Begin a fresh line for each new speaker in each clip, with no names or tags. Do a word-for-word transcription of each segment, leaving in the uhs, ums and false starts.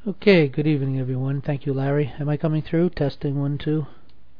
Okay, good evening, everyone. Thank you, Larry. Am I coming through? Testing one, two.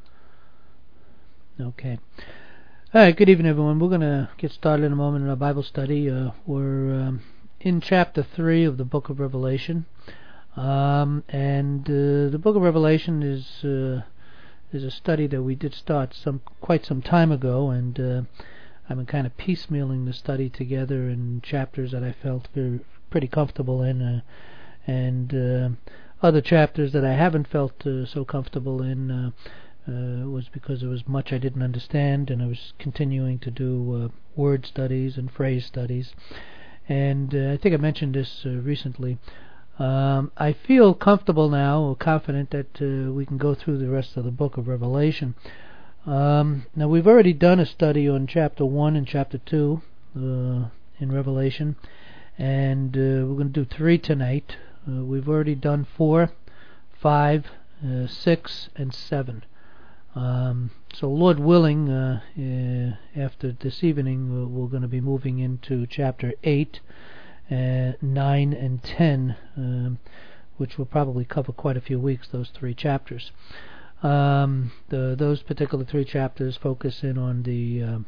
Okay. All right, good evening, everyone. We're going to get started in a moment in our Bible study. Uh, we're um, in chapter three of the book of Revelation. Um, and uh, the book of Revelation is uh, is a study that we did start some quite some time ago, and uh, I've been kind of piecemealing the study together in chapters that I felt very pretty comfortable in. Uh, and uh, other chapters that I haven't felt uh, so comfortable in uh, uh, was because there was much I didn't understand, and I was continuing to do uh, word studies and phrase studies. And uh, I think I mentioned this uh, recently. Um, I feel comfortable now, or confident, that uh, we can go through the rest of the book of Revelation. Um, now, we've already done a study on chapter one and chapter two uh, in Revelation, and uh, we're going to do three tonight. Uh, we've already done four, five, uh, six, and seven. Um, so, Lord willing, uh, uh, after this evening, uh, we're going to be moving into chapter eight, uh, nine, and ten, um, which will probably cover quite a few weeks, those three chapters. Um, the, those particular three chapters focus in on the uh,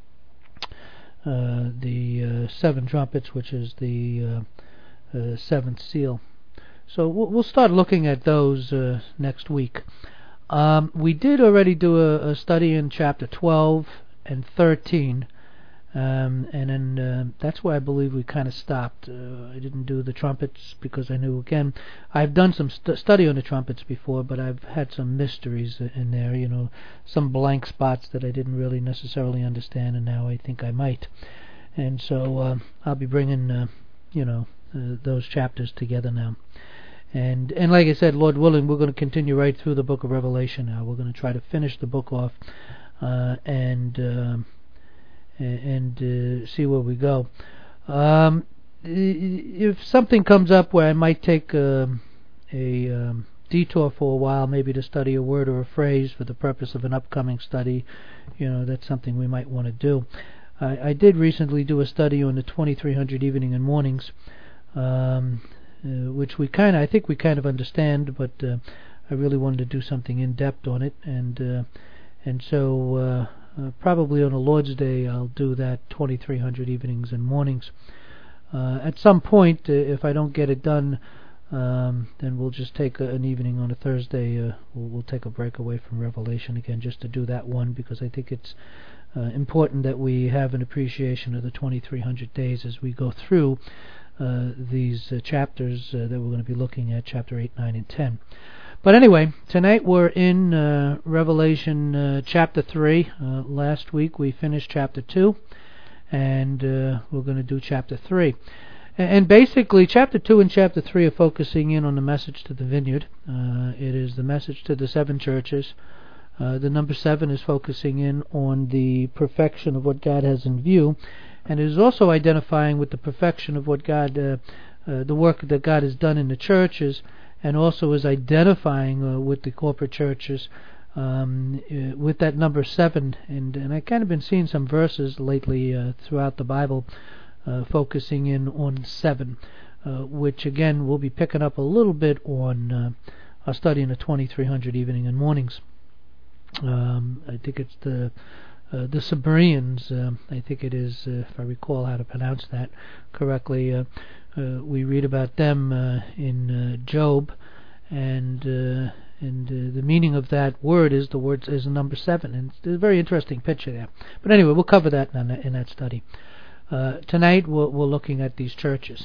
uh, the uh, seven trumpets, which is the uh, uh, seventh seal. So we'll start looking at those uh, next week. Um, we did already do a, a study in chapter twelve and thirteen, um, and then uh, that's where I believe we kind of stopped. Uh, I didn't do the trumpets because I knew, again, I've done some st- study on the trumpets before, but I've had some mysteries in there, you know, some blank spots that I didn't really necessarily understand, and now I think I might. And so uh, I'll be bringing, uh, you know, uh, those chapters together now. And and like I said, Lord willing, we're going to continue right through the book of Revelation now. We're going to try to finish the book off uh, and uh, and uh, see where we go. Um, if something comes up where I might take uh, a um, detour for a while, maybe to study a word or a phrase for the purpose of an upcoming study, you know, that's something we might want to do. I, I did recently do a study on the twenty-three hundred evening and mornings. Um, Uh, which we kind of, I think we kind of understand, but uh, I really wanted to do something in depth on it, and uh, and so uh, uh, probably on the Lord's Day I'll do that twenty-three hundred evenings and mornings. Uh, at some point, uh, if I don't get it done, um, then we'll just take a, an evening on a Thursday. Uh, we'll, we'll take a break away from Revelation again, just to do that one, because I think it's uh, important that we have an appreciation of the twenty-three hundred days as we go through Uh, these uh, chapters uh, that we're going to be looking at, chapter eight, nine, and ten. But anyway, tonight we're in uh, Revelation uh, chapter three. Uh, last week we finished chapter two, and uh, we're going to do chapter three. And, and basically, chapter two and chapter three are focusing in on the message to the vineyard. Uh, it is the message to the seven churches. Uh, the number seven is focusing in on the perfection of what God has in view, and it is also identifying with the perfection of what God, uh, uh, the work that God has done in the churches, and also is identifying uh, with the corporate churches um, uh, with that number seven. And, and I've kind of been seeing some verses lately uh, throughout the Bible uh, focusing in on seven, uh, which again we'll be picking up a little bit on uh, our study in the twenty-three hundred evening and mornings. Um, I think it's the Uh, the Sabaeans, uh, I think it is, uh, if I recall how to pronounce that correctly. Uh, uh, we read about them uh, in uh, Job, and uh, and uh, the meaning of that word is the word is the number seven, and it's a very interesting picture there. But anyway, we'll cover that in that, in that study. Uh, tonight we're, we're looking at these churches.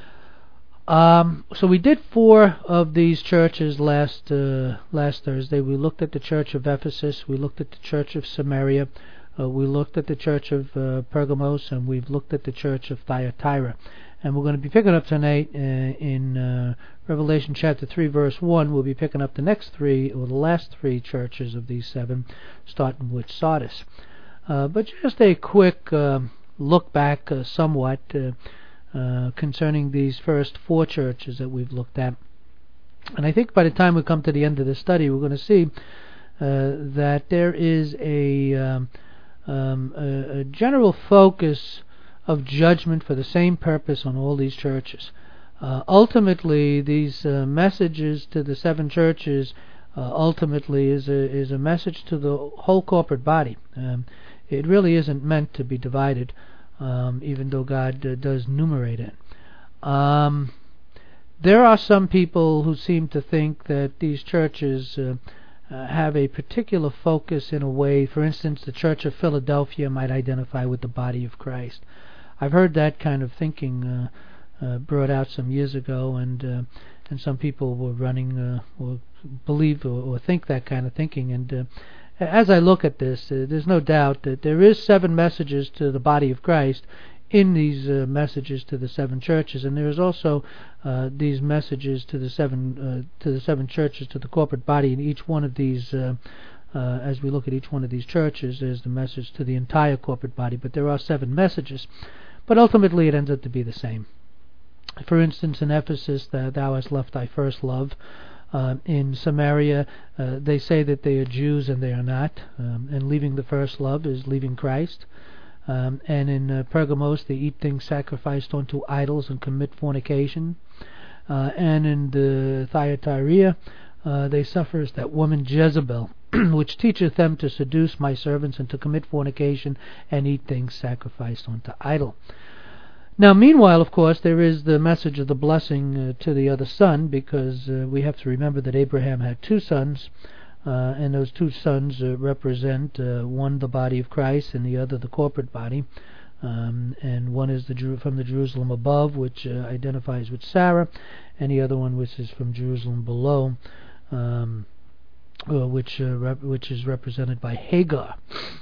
Um, so we did four of these churches last uh, last Thursday. We looked at the church of Ephesus, we looked at the church of Samaria, uh, we looked at the church of uh, Pergamos, and we've looked at the church of Thyatira. And we're going to be picking up tonight uh, in uh, Revelation chapter three, verse one. We'll be picking up the next three, or the last three churches of these seven, starting with Sardis. Uh, but just a quick uh, look back uh, somewhat uh, Uh, concerning these first four churches that we've looked at. And I think by the time we come to the end of the study, we're going to see uh, that there is a, um, um, a, a general focus of judgment for the same purpose on all these churches. Uh, ultimately, these uh, messages to the seven churches uh, ultimately is a is a message to the whole corporate body. Um, it really isn't meant to be divided, um, even though God uh, does numerate it. Um, there are some people who seem to think that these churches uh, uh, have a particular focus in a way. For instance, the Church of Philadelphia might identify with the body of Christ. I've heard that kind of thinking uh, uh, brought out some years ago, and uh, and some people were running uh, or believe or, or think that kind of thinking. And uh, as I look at this, uh, there's no doubt that there is seven messages to the body of Christ in these uh, messages to the seven churches, and there is also uh, these messages to the seven uh, to the seven churches, to the corporate body. In each one of these, uh, uh, as we look at each one of these churches, there's the message to the entire corporate body. But there are seven messages, but ultimately it ends up to be the same. For instance, in Ephesus, the, thou hast left thy first love. Uh, in Samaria, uh, they say that they are Jews and they are not, um, and leaving the first love is leaving Christ. Um, and in uh, Pergamos, they eat things sacrificed unto idols and commit fornication. Uh, and in the Thyatira, uh, they suffer as that woman Jezebel, which teacheth them to seduce my servants and to commit fornication and eat things sacrificed unto idol. Now, meanwhile, of course, there is the message of the blessing uh, to the other son, because uh, we have to remember that Abraham had two sons, uh, and those two sons uh, represent uh, one the body of Christ and the other the corporate body. Um, and one is the Jeru- from the Jerusalem above, which uh, identifies with Sarah, and the other one which is from Jerusalem below, um, uh, which uh, rep- which is represented by Hagar.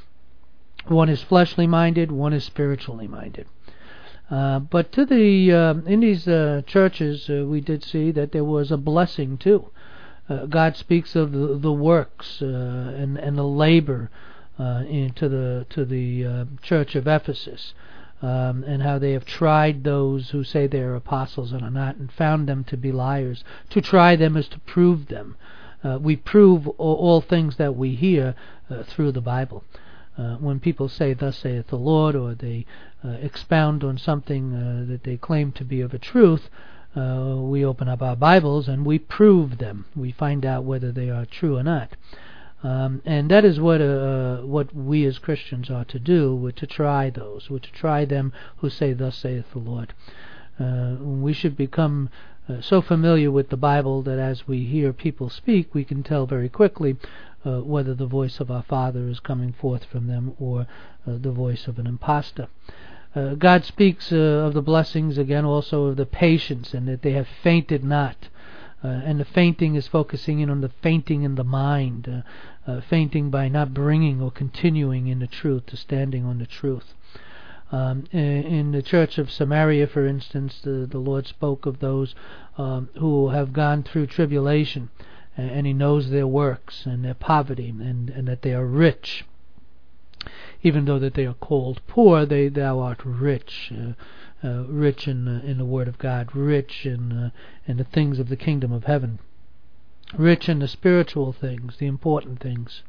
One is fleshly minded, one is spiritually minded. Uh, but to the uh, in these uh, churches, uh, we did see that there was a blessing too. Uh, God speaks of the, the works uh, and and the labor uh, into the to the uh, church of Ephesus, um, and how they have tried those who say they are apostles and are not, and found them to be liars. To try them is to prove them. Uh, we prove all, all things that we hear uh, through the Bible. Uh, when people say, thus saith the Lord, or they uh, expound on something uh, that they claim to be of a truth, uh, we open up our Bibles and we prove them. We find out whether they are true or not. Um, and that is what uh, what we as Christians are to do, we're to try those. We're to try them who say, thus saith the Lord. Uh, we should become uh, so familiar with the Bible that as we hear people speak, we can tell very quickly Uh, whether the voice of our Father is coming forth from them, or uh, the voice of an impostor. Uh, God speaks uh, of the blessings, again, also of the patience, and that they have fainted not. Uh, and the fainting is focusing in on the fainting in the mind, uh, uh, fainting by not bringing or continuing in the truth, to standing on the truth. Um, in the church of Samaria, for instance, the, the Lord spoke of those um, who have gone through tribulation, and He knows their works and their poverty, and, and that they are rich. Even though that they are called poor, they thou art rich, uh, uh, rich in uh, in the Word of God, rich in uh, in the things of the kingdom of heaven, rich in the spiritual things, the important things.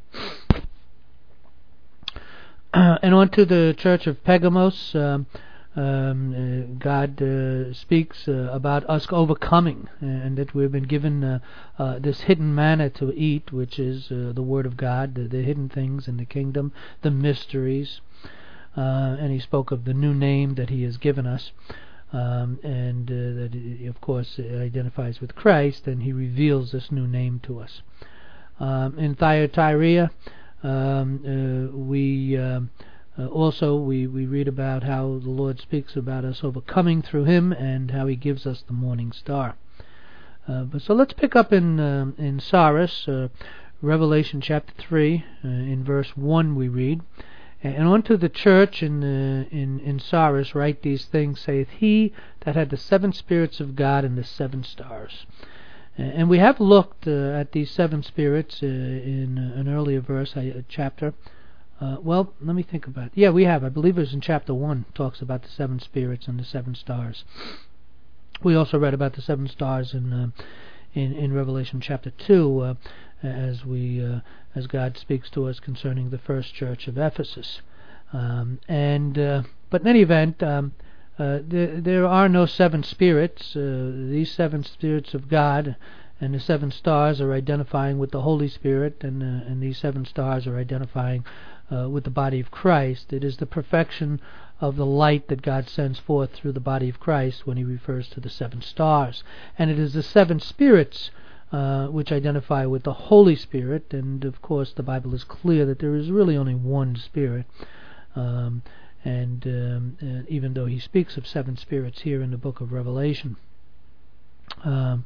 Uh, and on to the church of Pergamos. Um, Um, uh, God uh, speaks uh, about us overcoming, and that we've been given uh, uh, this hidden manna to eat, which is uh, the Word of God, the, the hidden things in the kingdom, the mysteries. Uh, and He spoke of the new name that He has given us, um, and uh, that it, of course it identifies with Christ, and He reveals this new name to us. Um, in Thyatira, um, uh, we... Um, Uh, also, we, we read about how the Lord speaks about us overcoming through Him, and how He gives us the morning star. Uh, but so let's pick up in uh, in Sardis, uh, Revelation chapter three, uh, in verse one we read, and unto the church in uh, in in Sardis write these things, saith He that had the seven spirits of God and the seven stars. Uh, and we have looked uh, at these seven spirits uh, in uh, an earlier verse, uh, chapter. Uh, well, let me think about it. Yeah, we have. I believe it was in chapter one. Talks about the seven spirits and the seven stars. We also read about the seven stars in uh, in, in Revelation chapter two, uh, as we uh, as God speaks to us concerning the first church of Ephesus. Um, and uh, but in any event, um, uh, there, there are no seven spirits. Uh, these seven spirits of God and the seven stars are identifying with the Holy Spirit, and, uh, and these seven stars are identifying uh, with the body of Christ. It is the perfection of the light that God sends forth through the body of Christ when he refers to the seven stars. And it is the seven spirits uh, which identify with the Holy Spirit, and of course the Bible is clear that there is really only one Spirit. Um, and um, uh, even though he speaks of seven spirits here in the book of Revelation. Um,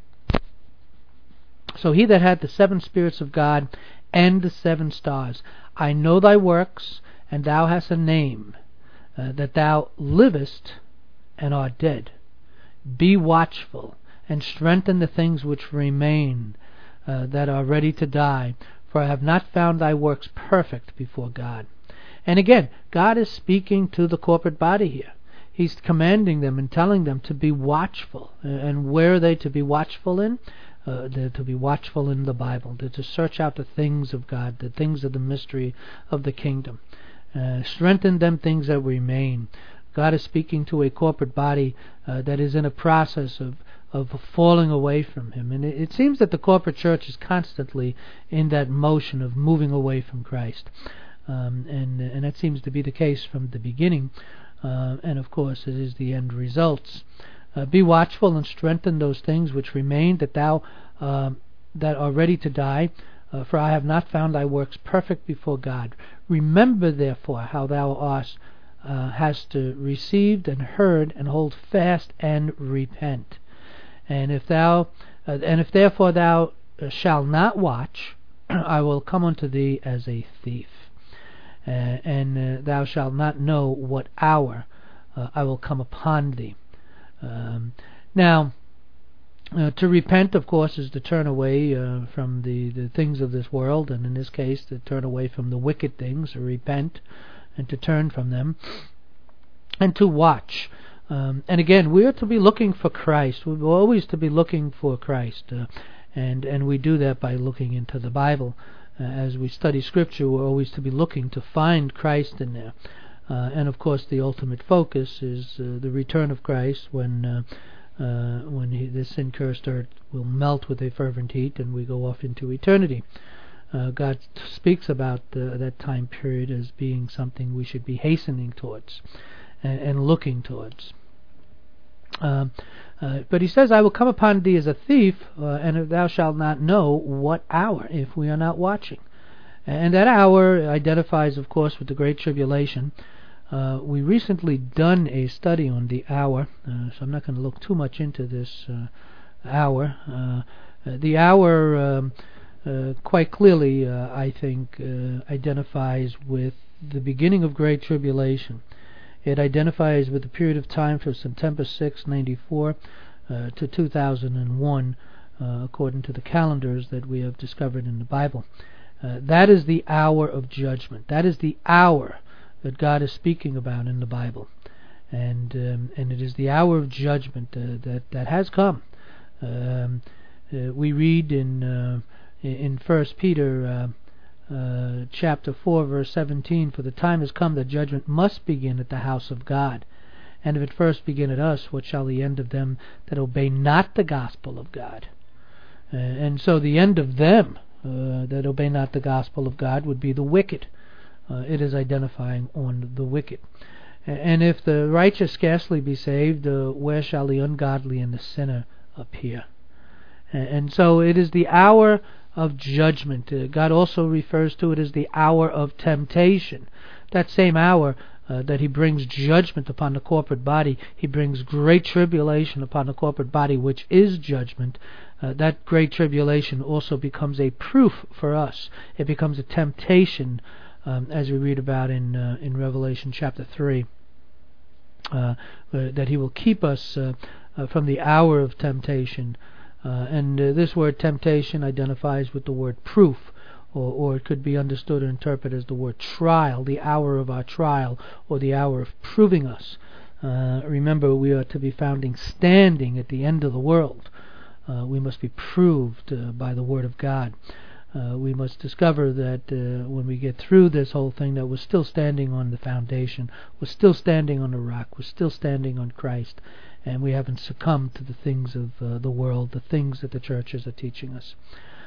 so he that had the seven spirits of God and the seven stars, I know thy works, and thou hast a name, uh, that thou livest and art dead. Be watchful, and strengthen the things which remain, uh, that are ready to die, for I have not found thy works perfect before God. And again, God is speaking to the corporate body here. He's commanding them and telling them to be watchful. And where are they to be watchful in? Uh, they're to be watchful in the Bible. They're to search out the things of God, the things of the mystery of the kingdom. Uh, strengthen them things that remain. God is speaking to a corporate body uh, that is in a process of, of falling away from Him. And it, it seems that the corporate church is constantly in that motion of moving away from Christ. Um, and and that seems to be the case from the beginning, uh, and of course it is the end results. Uh, be watchful and strengthen those things which remain, that thou uh, that are ready to die. Uh, for I have not found thy works perfect before God. Remember therefore how thou art, uh, hast uh, received and heard, and hold fast and repent. And if thou uh, and if therefore thou uh, shalt not watch, I will come unto thee as a thief. Uh, and uh, thou shalt not know what hour uh, I will come upon thee. Um, now, uh, to repent, of course, is to turn away uh, from the, the things of this world, and in this case, to turn away from the wicked things, to repent, and to turn from them, and to watch. Um, and again, we are to be looking for Christ. We're always to be looking for Christ, uh, and and we do that by looking into the Bible. Uh, as we study Scripture, we're always to be looking to find Christ in there. Uh, and of course, the ultimate focus is uh, the return of Christ, when uh, uh, when he, this sin-cursed earth will melt with a fervent heat, and we go off into eternity. Uh, God speaks about uh, that time period as being something we should be hastening towards and, and looking towards. Um, uh, but he says, I will come upon thee as a thief, uh, and thou shalt not know what hour, if we are not watching. And that hour identifies, of course, with the Great Tribulation. Uh, we recently done a study on the hour, uh, so I'm not going to look too much into this uh, hour. Uh, uh, the hour um, uh, quite clearly, uh, I think, uh, identifies with the beginning of Great Tribulation. It identifies with the period of time from September sixth, ninety-four uh, to two thousand one, uh, according to the calendars that we have discovered in the Bible. Uh, that is the hour of judgment. That is the hour that God is speaking about in the Bible. And um, and it is the hour of judgment uh, that, that has come. Um, uh, we read in uh, in First Peter uh, Uh, chapter four, verse seventeen, for the time has come that judgment must begin at the house of God. And if it first begin at us, what shall the end of them that obey not the gospel of God? Uh, and so the end of them uh, that obey not the gospel of God would be the wicked. Uh, it is identifying on the wicked. And if the righteous scarcely be saved, uh, where shall the ungodly and the sinner appear? And, and so it is the hour of judgment. Uh, God also refers to it as the hour of temptation. That same hour uh, that He brings judgment upon the corporate body, He brings great tribulation upon the corporate body, which is judgment. Uh, that great tribulation also becomes a proof for us. It becomes a temptation, um, as we read about in uh, in Revelation chapter three, uh, uh, that He will keep us uh, uh, from the hour of temptation. Uh, and uh, this word temptation identifies with the word proof, or, or it could be understood or interpreted as the word trial, the hour of our trial, or the hour of proving us. Uh, remember, we are to be found standing at the end of the world. Uh, we must be proved uh, by the Word of God. Uh, we must discover that uh, when we get through this whole thing, that we're still standing on the foundation, we're still standing on the rock, we're still standing on Christ, and we haven't succumbed to the things of uh, the world, the things that the churches are teaching us.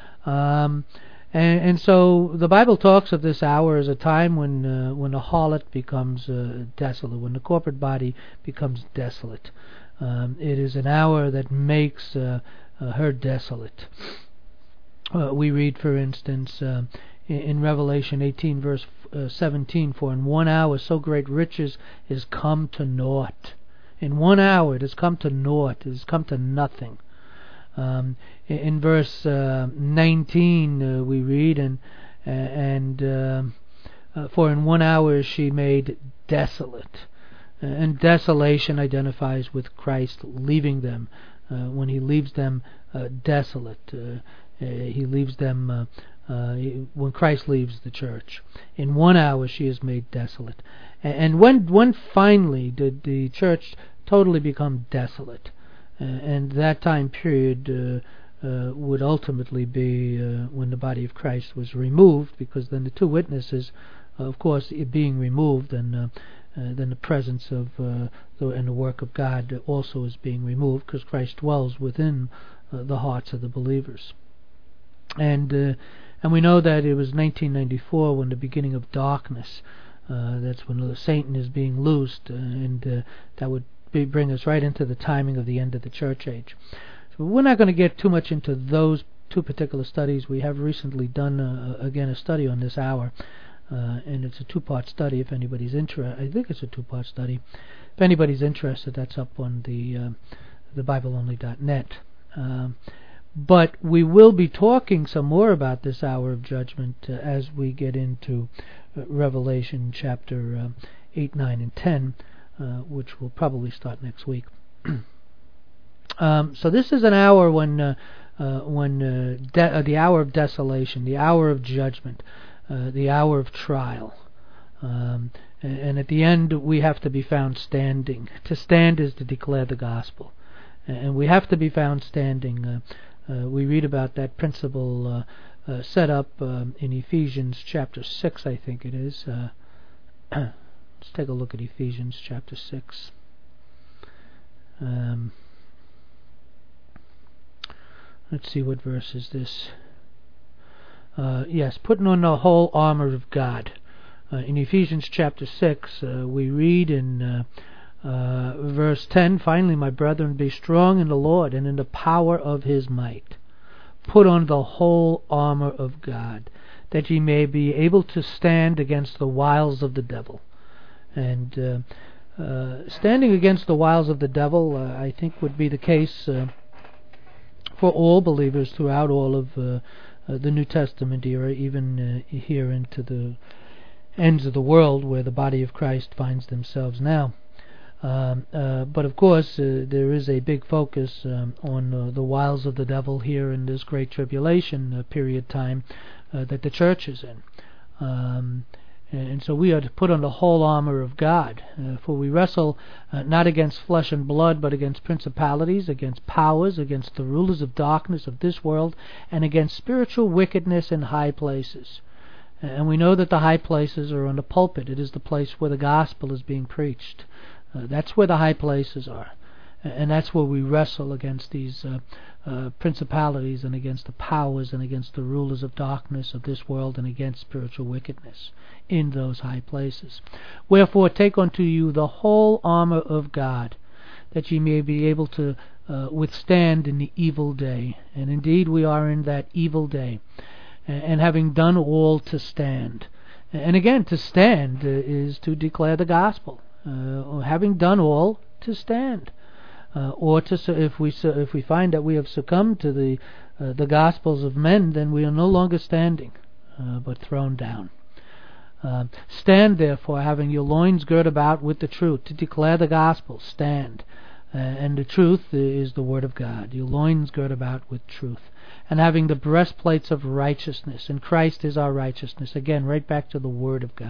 Um, and, and so the Bible talks of this hour as a time when uh, when the harlot becomes uh, desolate, when the corporate body becomes desolate. Um, it is an hour that makes uh, uh, her desolate. Uh, we read, for instance, uh, in, in Revelation eighteen, verse uh, seventeen, "For in one hour so great riches is come to naught." In one hour it has come to naught, it has come to nothing. Um, in, in verse uh, nineteen uh, we read, and uh, and uh, uh, "For in one hour is she made desolate." Uh, and desolation identifies with Christ leaving them. Uh, when He leaves them uh, desolate. Uh, Uh, he leaves them uh, uh, when Christ leaves the church. In one hour she is made desolate. And, and when when finally did the church totally become desolate? Uh, and that time period uh, uh, would ultimately be uh, when the body of Christ was removed, because then the two witnesses, uh, of course, it being removed, and uh, uh, then the presence of uh, the, and the work of God also is being removed, because Christ dwells within uh, the hearts of the believers. And uh, and we know that it was nineteen ninety-four when the beginning of darkness. Uh, that's when Satan is being loosed, uh, and uh, that would be, bring us right into the timing of the end of the church age. So we're not going to get too much into those two particular studies. We have recently done uh, again a study on this hour, uh, and it's a two-part study. If anybody's interested, I think it's a two-part study. If anybody's interested, that's up on the uh, the Bible only dot net. Um, But we will be talking some more about this hour of judgment uh, as we get into uh, Revelation chapter uh, eight, nine, and ten, uh, which will probably start next week. um, so this is an hour when, uh, uh, when uh, de- uh, the hour of desolation, the hour of judgment, uh, the hour of trial. Um, and, and at the end we have to be found standing. To stand is to declare the gospel. And we have to be found standing. Uh, Uh, we read about that principle uh, uh, set up um, in Ephesians chapter six, I think it is. Uh, let's take a look at Ephesians chapter six. Um, let's see, what verse is this? Uh, yes, putting on the whole armor of God. Uh, in Ephesians chapter six, uh, we read in Uh, Uh, verse ten, "Finally, my brethren, be strong in the Lord and in the power of His might. Put on the whole armor of God, that ye may be able to stand against the wiles of the devil." And uh, uh, standing against the wiles of the devil, uh, I think, would be the case uh, for all believers throughout all of uh, uh, the New Testament era, even uh, here into the ends of the world where the body of Christ finds themselves now. Um, uh, but of course, uh, there is a big focus um, on uh, the wiles of the devil here in this great tribulation uh, period time uh, that the church is in. Um, and so we are to put on the whole armor of God, uh, for we wrestle uh, not against flesh and blood, but against principalities, against powers, against the rulers of darkness of this world, and against spiritual wickedness in high places. And we know that the high places are on the pulpit. It is the place where the gospel is being preached. Uh, that's where the high places are, and that's where we wrestle against these uh, uh, principalities, and against the powers, and against the rulers of darkness of this world, and against spiritual wickedness in those high places. "Wherefore take unto you the whole armor of God, that ye may be able to uh, withstand in the evil day." And indeed we are in that evil day, and, and having done all to stand. And again, to stand uh, is to declare the gospel. Uh, having done all, to stand, uh, or to if we if we find that we have succumbed to the uh, the gospels of men, then we are no longer standing, uh, but thrown down. Uh, stand therefore, having your loins girt about with the truth, to declare the gospel. Stand, uh, and the truth is the word of God. Your loins girt about with truth, and having the breastplates of righteousness, and Christ is our righteousness. Again, right back to the word of God.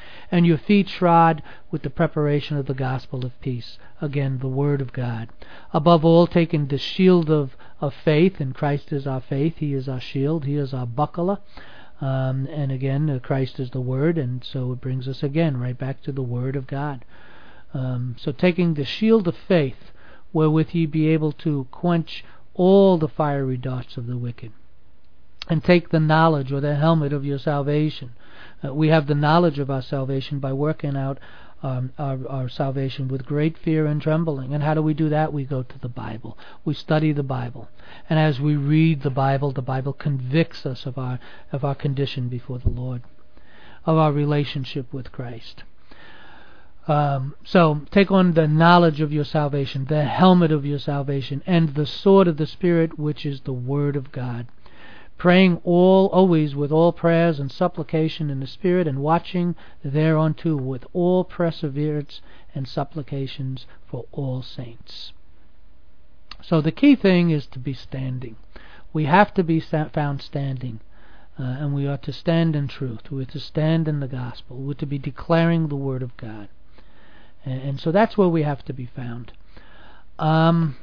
and your feet shod with the preparation of the gospel of peace. Again, the Word of God. Above all, taking the shield of, of faith, and Christ is our faith, He is our shield, He is our buckler. Um, and again, uh, Christ is the Word, and so it brings us again right back to the Word of God. Um, so taking the shield of faith, wherewith ye be able to quench all the fiery darts of the wicked. And take the knowledge, or the helmet of your salvation. Uh, we have the knowledge of our salvation by working out um, our, our salvation with great fear and trembling. And how do we do that? We go to the Bible. We study the Bible. And as we read the Bible, the Bible convicts us of our, of our condition before the Lord, of our relationship with Christ. Um, so take on the knowledge of your salvation, the helmet of your salvation, and the sword of the Spirit, which is the Word of God. Praying all always with all prayers and supplication in the Spirit, and watching thereunto with all perseverance and supplications for all saints. So the key thing is to be standing. We have to be found standing, uh, and we are to stand in truth. We are to stand in the gospel. We are to be declaring the Word of God. And, and so that's where we have to be found. Um...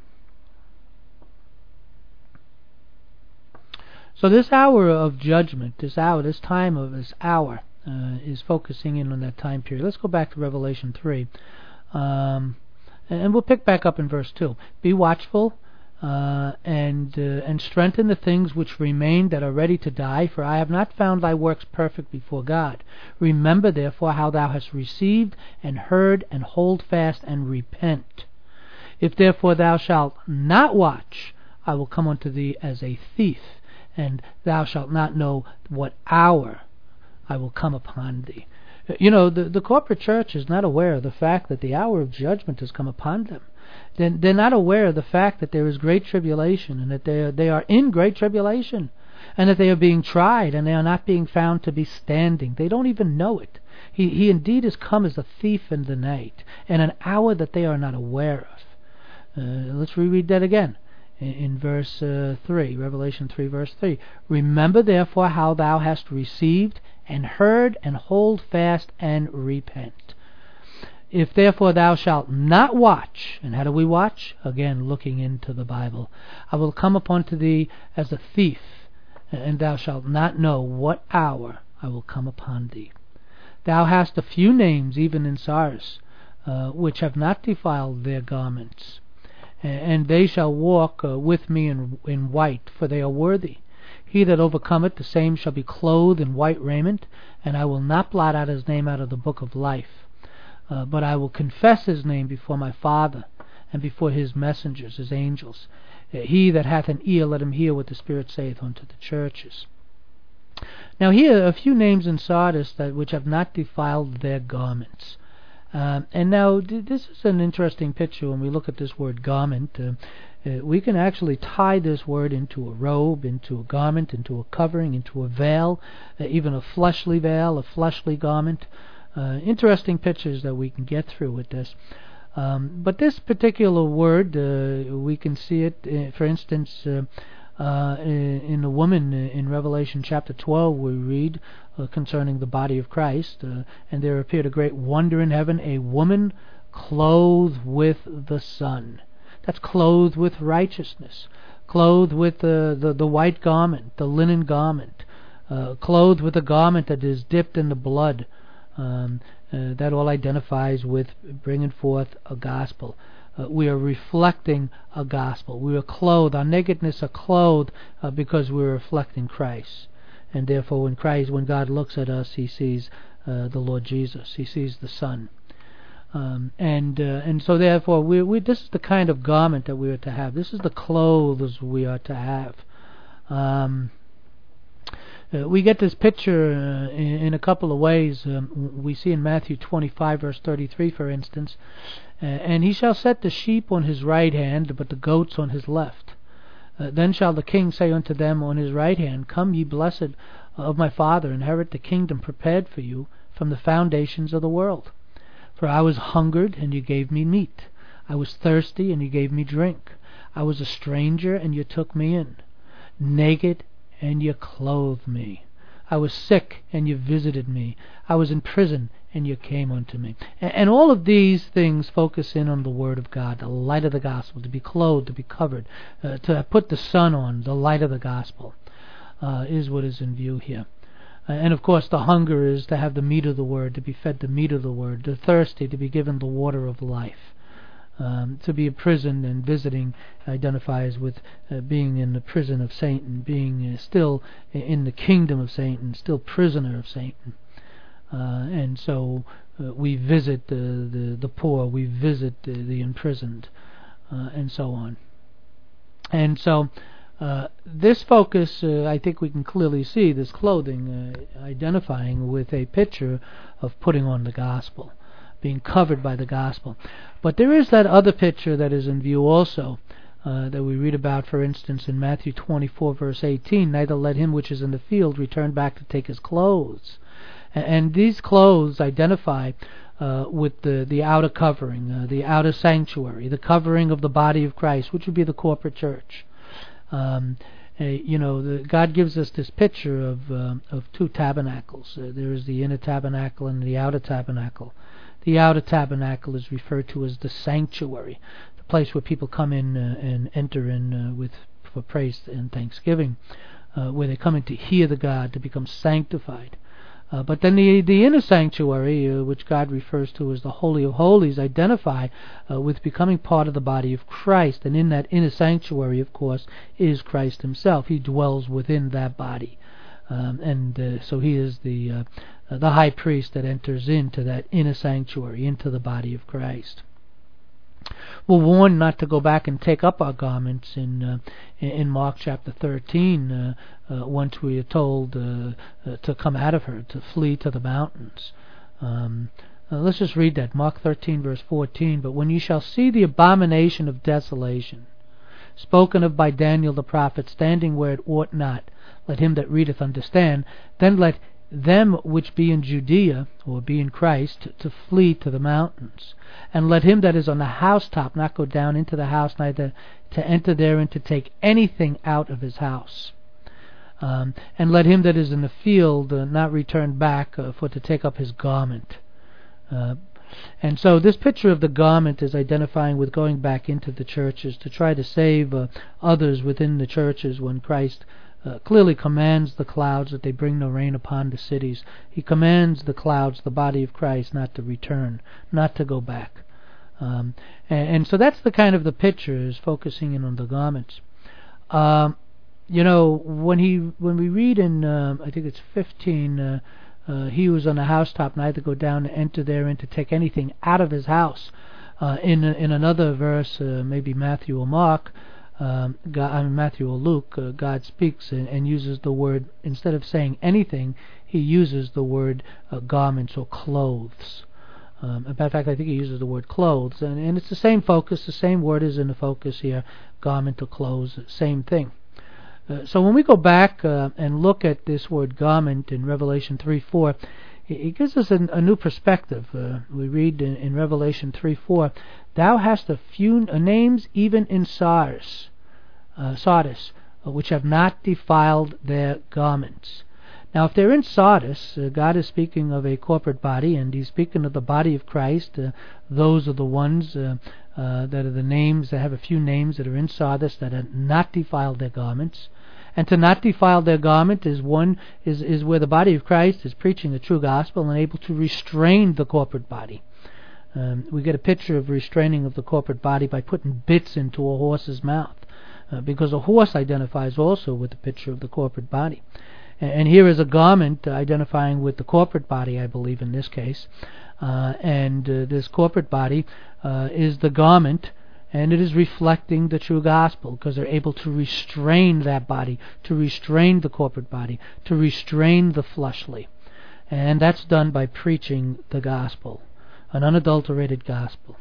So this hour of judgment, this hour, this time of this hour, uh, is focusing in on that time period. Let's go back to Revelation three, um, and we'll pick back up in verse two. Be watchful, uh, and uh, and strengthen the things which remain that are ready to die, for I have not found thy works perfect before God. Remember therefore how thou hast received and heard, and hold fast and repent. If therefore thou shalt not watch, I will come unto thee as a thief, and thou shalt not know what hour I will come upon thee. You know, the, the corporate church is not aware of the fact that the hour of judgment has come upon them. They're, they're not aware of the fact that there is great tribulation, and that they are, they are in great tribulation, and that they are being tried, and they are not being found to be standing. They don't even know it. He, he indeed has come as a thief in the night, in an hour that they are not aware of. Uh, let's reread that again. In verse uh, three, Revelation three, verse three. Remember therefore how thou hast received and heard, and hold fast and repent. If therefore thou shalt not watch, and how do we watch? Again, looking into the Bible. I will come upon to thee as a thief, and thou shalt not know what hour I will come upon thee. Thou hast a few names even in Sardis, uh, which have not defiled their garments. And they shall walk uh, with me in, in white, for they are worthy. He that overcometh, the same shall be clothed in white raiment, and I will not blot out his name out of the book of life. Uh, but I will confess his name before my Father, and before his messengers, his angels. Uh, he that hath an ear, let him hear what the Spirit saith unto the churches. Now here are a few names in Sardis that which have not defiled their garments. Um, and now th- this is an interesting picture when we look at this word garment. Uh, uh, we can actually tie this word into a robe, into a garment, into a covering, into a veil, uh, even a fleshly veil, a fleshly garment. Uh, interesting pictures that we can get through with this. Um, but this particular word, uh, we can see it, uh, for instance, uh, Uh, in, in the woman in Revelation chapter twelve, we read uh, concerning the body of Christ, uh, and there appeared a great wonder in heaven, a woman clothed with the sun. That's clothed with righteousness, clothed with the, the, the white garment, the linen garment, uh, clothed with a garment that is dipped in the blood. Um, uh, that all identifies with bringing forth a gospel. Uh, we are reflecting a gospel. We are clothed. Our nakedness are clothed uh, because we are reflecting Christ. And therefore, when Christ, when God looks at us, He sees uh, the Lord Jesus. He sees the Son. Um, and uh, and so therefore, we, we this is the kind of garment that we are to have. This is the clothes we are to have. Um, uh, we get this picture uh, in, in a couple of ways. Um, we see in Matthew twenty-five, verse thirty-three, for instance. Uh, and he shall set the sheep on his right hand, but the goats on his left. Uh, then shall the king say unto them on his right hand, Come, ye blessed of my Father, inherit the kingdom prepared for you from the foundations of the world. For I was hungered, and you gave me meat. I was thirsty, and you gave me drink. I was a stranger, and you took me in. Naked, and you clothed me. I was sick, and you visited me. I was in prison, and you came unto me. And, and all of these things focus in on the Word of God, the light of the gospel, to be clothed, to be covered, uh, to put the sun on, the light of the gospel, uh, is what is in view here. Uh, and of course the hunger is to have the meat of the Word, to be fed the meat of the Word, the thirsty to be given the water of life. Um, to be imprisoned and visiting identifies with uh, being in the prison of Satan, being uh, still in the kingdom of Satan, still prisoner of Satan. Uh, and so uh, we visit the, the, the poor, we visit the, the imprisoned, uh, and so on. And so uh, this focus, uh, I think we can clearly see this clothing uh, identifying with a picture of putting on the gospel, being covered by the gospel. But there is that other picture that is in view also, uh, that we read about, for instance, in Matthew twenty-four, verse eighteen, neither let him which is in the field return back to take his clothes. And, and these clothes identify uh, with the, the outer covering, uh, the outer sanctuary, the covering of the body of Christ, which would be the corporate church. Um, uh, you know, the, God gives us this picture of, uh, of two tabernacles. Uh, there is the inner tabernacle and the outer tabernacle. The outer tabernacle is referred to as the sanctuary, the place where people come in uh, and enter in uh, with for praise and thanksgiving, uh, where they come in to hear the God, to become sanctified. Uh, but then the the inner sanctuary, uh, which God refers to as the Holy of Holies, identify uh, with becoming part of the body of Christ. And in that inner sanctuary, of course, is Christ himself. He dwells within that body. Um, and uh, so he is the uh, uh, the high priest that enters into that inner sanctuary, into the body of Christ. We're warned not to go back and take up our garments in uh, in Mark chapter thirteen, uh, uh, once we are told uh, uh, to come out of her, to flee to the mountains. Um, uh, let's just read that, Mark thirteen, verse fourteen. But when you shall see the abomination of desolation, spoken of by Daniel the prophet, standing where it ought not, let him that readeth understand, then let them which be in Judea, or be in Christ, to flee to the mountains. And let him that is on the housetop not go down into the house, neither to enter therein to take anything out of his house. Um, and let him that is in the field uh, not return back uh, for to take up his garment. Uh, and so this picture of the garment is identifying with going back into the churches to try to save uh, others within the churches when Christ Uh, clearly commands the clouds that they bring no rain upon the cities. He commands the clouds, the body of Christ, not to return, not to go back. Um, and, and so that's the kind of the picture, is focusing in on the garments. Um, you know, when he when we read in, um, I think it's fifteen, uh, uh, he who is on the housetop neither go down to enter therein to take anything out of his house. Uh, in in another verse, uh, maybe Matthew or Mark, Um, God, I mean Matthew or Luke, uh, God speaks and, and uses the word, instead of saying anything, he uses the word uh, garments or clothes. Um, in fact, I think he uses the word clothes, and, and it's the same focus, the same word is in the focus here, garment or clothes, same thing. Uh, so when we go back uh, and look at this word garment in Revelation three four, it, it gives us a, a new perspective. Uh, we read in, in Revelation three four, thou hast a few uh, names even in Sardis, uh, Sardis, uh, which have not defiled their garments. Now, if they're in Sardis, uh, God is speaking of a corporate body, and he's speaking of the body of Christ. Uh, those are the ones uh, uh, that are the names, that have a few names that are in Sardis that have not defiled their garments. And to not defile their garment is one is, is where the body of Christ is preaching the true gospel and able to restrain the corporate body. Um, we get a picture of restraining of the corporate body by putting bits into a horse's mouth, uh, because a horse identifies also with the picture of the corporate body. And, and here is a garment identifying with the corporate body, I believe in this case. Uh, and uh, this corporate body uh, is the garment, and it is reflecting the true gospel, because they're able to restrain that body, to restrain the corporate body, to restrain the fleshly. And that's done by preaching the gospel, an unadulterated gospel.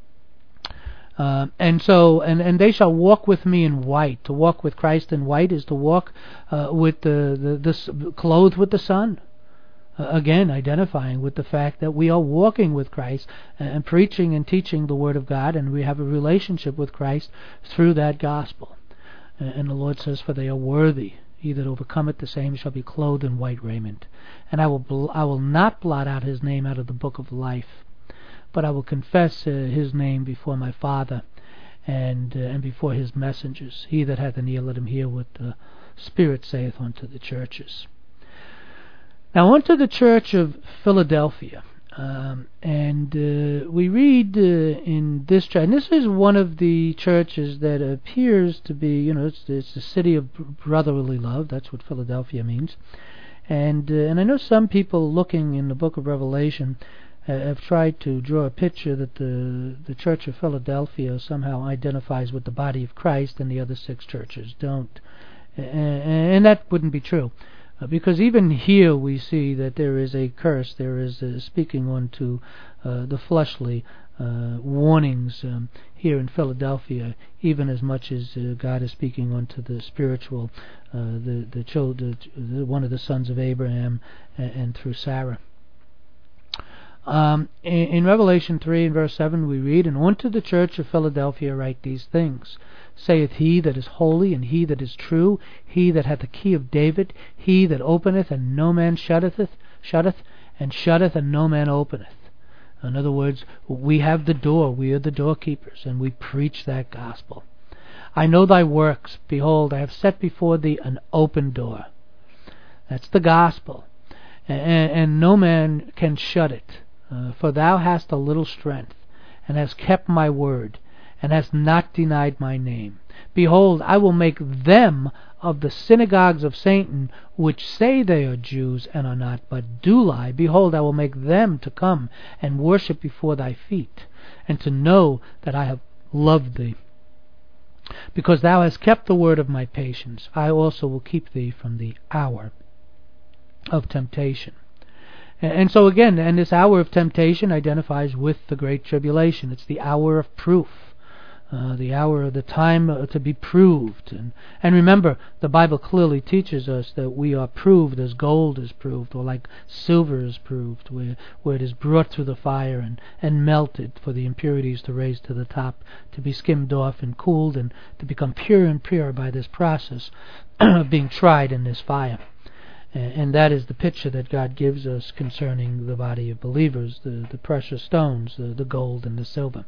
Uh, and so, and, and they shall walk with me in white. To walk with Christ in white is to walk uh, with the, the, the clothed with the sun. Uh, again, identifying with the fact that we are walking with Christ and preaching and teaching the Word of God, and we have a relationship with Christ through that gospel. And the Lord says, for they are worthy. He that overcometh, the same shall be clothed in white raiment. And I will bl- I will not blot out his name out of the book of life, but I will confess uh, his name before my Father and uh, and before his messengers. He that hath an ear, let him hear what the Spirit saith unto the churches. Now unto the church of Philadelphia. Um, and uh, we read uh, in this church, and this is one of the churches that appears to be, you know, it's, it's the city of brotherly love. That's what Philadelphia means. And uh, and I know some people looking in the book of Revelation uh, have tried to draw a picture that the the church of Philadelphia somehow identifies with the body of Christ and the other six churches don't. Uh, and that wouldn't be true. Uh, because even here we see that there is a curse, there is a speaking unto uh, the fleshly uh, warnings um, here in Philadelphia, even as much as uh, God is speaking unto the spiritual, uh, the the, children, the one of the sons of Abraham, and, and through Sarah. Um, in, in Revelation three and verse seven we read, And unto the church of Philadelphia write these things. Saith he that is holy, and he that is true, he that hath the key of David, he that openeth, and no man shutteth, shutteth, and shutteth, and no man openeth. In other words, we have the door, we are the doorkeepers, and we preach that gospel. I know thy works, behold, I have set before thee an open door. That's the gospel, and, and no man can shut it. Uh, for thou hast a little strength, and hast kept my word, and hast not denied my name. Behold, I will make them of the synagogues of Satan, which say they are Jews, and are not, but do lie. Behold, I will make them to come and worship before thy feet, and to know that I have loved thee. Because thou hast kept the word of my patience, I also will keep thee from the hour of temptation. And so again, and this hour of temptation identifies with the Great Tribulation. It's the hour of proof, uh, the hour of the time uh, to be proved. And, and remember, the Bible clearly teaches us that we are proved as gold is proved, or like silver is proved, where, where it is brought through the fire and, and melted for the impurities to raise to the top, to be skimmed off and cooled, and to become pure and pure by this process of being tried in this fire. And that is the picture that God gives us concerning the body of believers, the, the precious stones, the, the gold and the silver.